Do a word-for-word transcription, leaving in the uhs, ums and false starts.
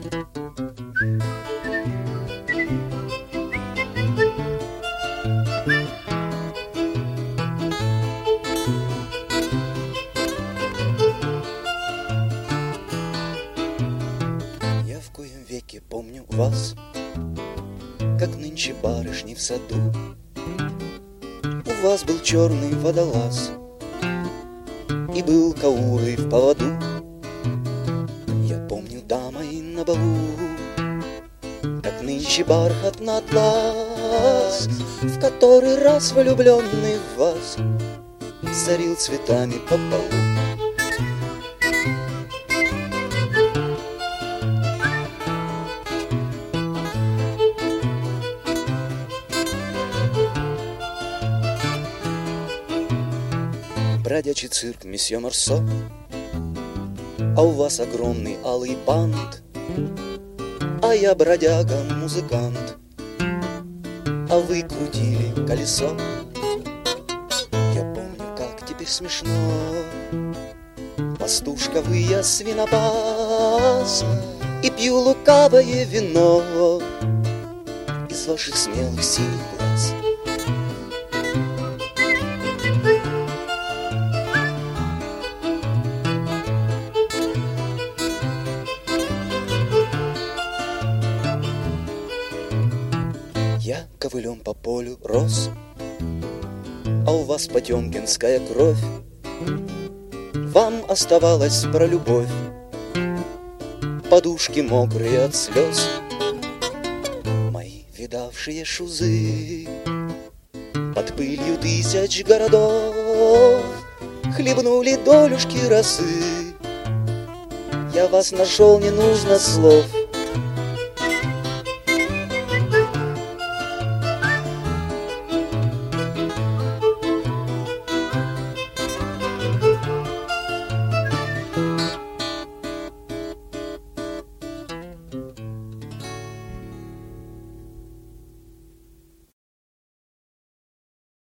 Я в коем веке помню вас, как нынче барышни в саду. У вас был черный водолаз и был каурой в поводу. Я помню дамой на балу, как нынче бархат на атлас, в который раз влюбленный в вас зарил цветами по полу. Бродячий цирк месье Марсо, а у вас огромный алый бант, а я бродяга-музыкант, а вы крутили колесо. Я помню, как теперь смешно, пастушка вы, я свинопас, и пью лукавое вино из ваших смелых синих глаз. Я ковылем по полю рос, а у вас потемкинская кровь. Вам оставалось про любовь подушки мокрые от слез. Мои видавшие шузы под пылью тысяч городов хлебнули долюшки росы. Я вас нашел, не нужно слов.